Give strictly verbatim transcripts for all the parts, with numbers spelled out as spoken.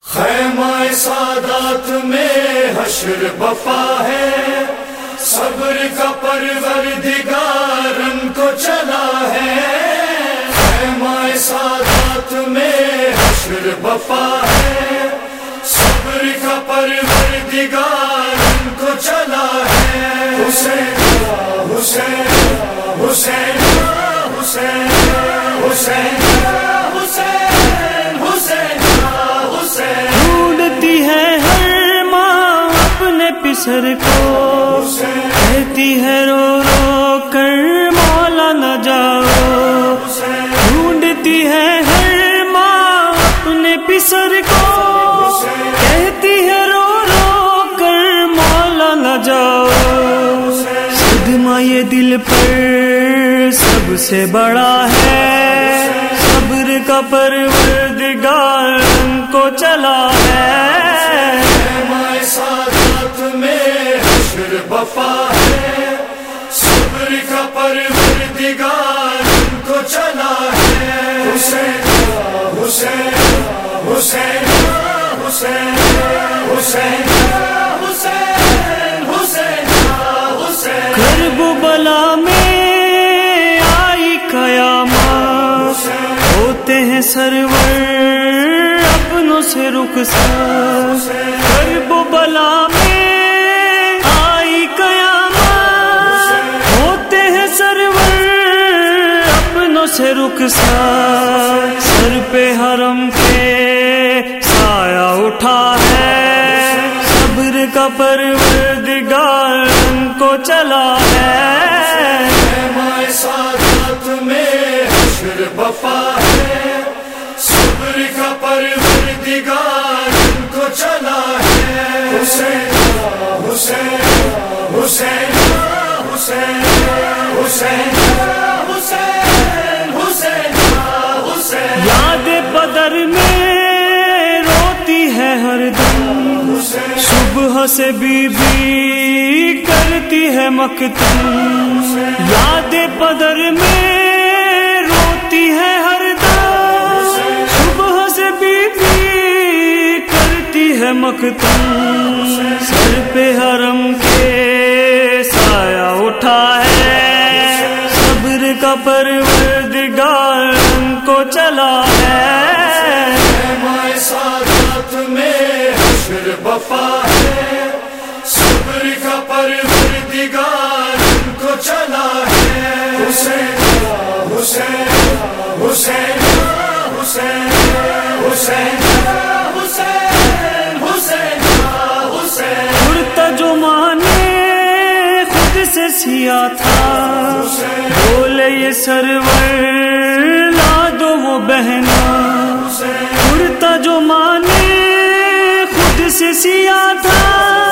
خیمہ سادات میں حشر بپا ہے، صبر کا پروردگار ان کو چلا ہے۔ خیمہ سادات میں حشر بپا ہے، صبر کا پروردگار ان کو چلا ہے۔ حسین حسین حسین حسین حسین حسین حسین ڈھونڈتی ہے ہر ماں اپنے پسر کو، کہتی ہے رو رو کر مولا نہ جاؤ۔ ڈھونڈتی ہے ہر ماں اپنے پسر کو، کہتی ہے رو رو کر مولا نہ جاؤ۔ صدمہ یہ دل پر سب سے بڑا ہے، صبر کا پروردگار ان کو چلا ہے۔ خیمہ سادات میں حشر بپا ہے، صبر کا پروردگار ان کو چلا ہے۔ حسین حسین حسین حسین حسین حسین حسین حسین کرب و بلا میں آئی قیامت، ہوتے ہیں سرور اپنوں سے رخصت۔ کرب و بلا میں آئی قیامت، ہوتے ہیں سرور اپنوں سے رخصت۔ سر پہ حرم کے سایہ اٹھا ہے، صبر کا پروردگار ان کو چلا ہے۔ خیمہ سادات میں حشر بپا ہے، صبر کا پروردگار ان کو چلا ہے۔ حسین حسین حسین حسین حسین حسین حسین حسین یاد بدر میں روتی ہے ہر دم، صبح سے بی بی کرتی ہے مقتل۔ یاد بدر میں روتی ہے ہر دم، صبح سے بی بی کرتی ہے مقتل۔ سر پہ حرم کے سایہ اٹھا ہے، صبر کا پروردگار ان کو چلا ہے۔ خیمہ سادات میں حشر بپا ہے، صبر کا پروردگار ان کو چلا ہے۔ حسین حسین حسین حسین حسین حسین حسین حسین کرتا جو مانے خود سے سیا تھا، بولے یہ سرور لا دو وہ بہنا۔ کرتا جو مانے خود سے سیا تھا،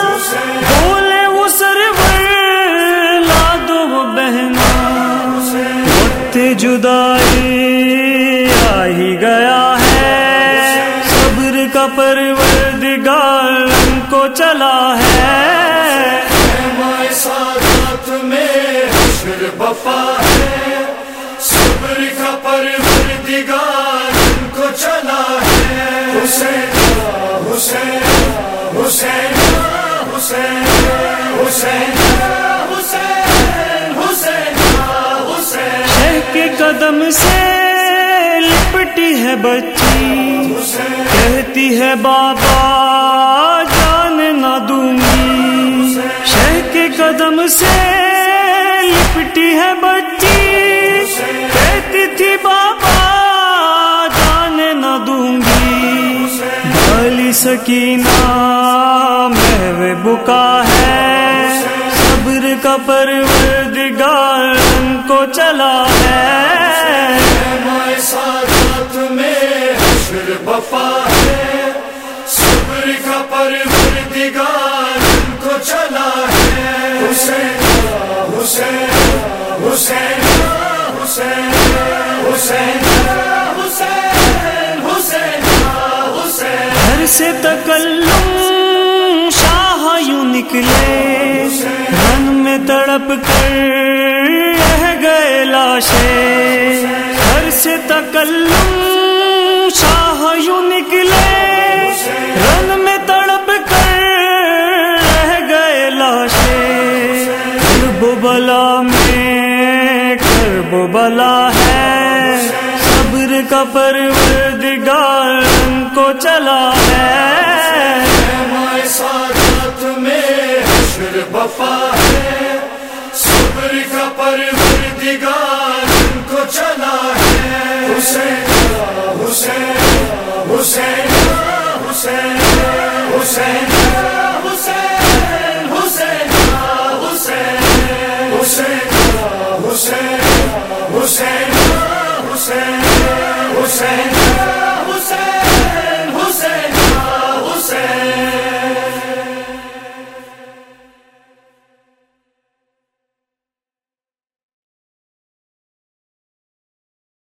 بولے وہ سرور لا دو وہ بہنا۔ وقت جدائی آ ہی گیا ہے، صبر کا پروردگار ان کو چلا ہے۔ خیمہ سادات میں حشر بپا ہے، صبر کا پروردگار ان کو چلا ہے۔ حسین حسین حسین حسین حسین حسین حسین حسین شہ کے قدم سے لپٹی ہے بچی، کہتی ہے بابا جان نہ دوں گی۔ شہ کے قدم سے لپٹی ہے بچی، کہتی تھی بابا جان نہ دوں گی۔ بھالی سکینہ محو بکا ہے، صبر کا پروردگار ان کو چلا ہے۔ خیمہ سادات میں حشر بپا ہے، صبر کا پروردگار ان کو چلا ہے۔ حسین حسین حسین حسین حسین حسین حسین حسین گھر سے تکلم شاہ یوں نکلے، من میں تڑپ کر رہ گئے لاشیں۔ گھر سے تکلم شاہ یوں نکلے، وہ بلا ہے صبر کا پروردگار ان کو چلا ہے خیمہ سعادت میں حشر بپا ہے صبر کا پروردگار ان کو چلا ہے حسین حسین حسین حسین حسین حسین حسین حسین حسین حسین حسین حسین حسین